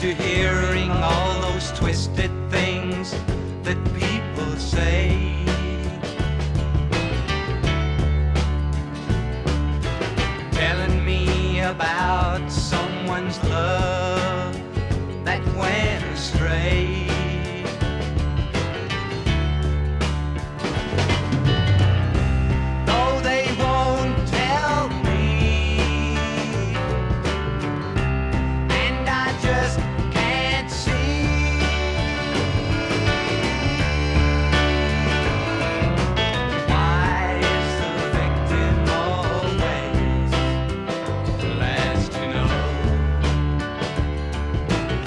to hearing all those twisted things that people say. Telling me about someone's love that went astray.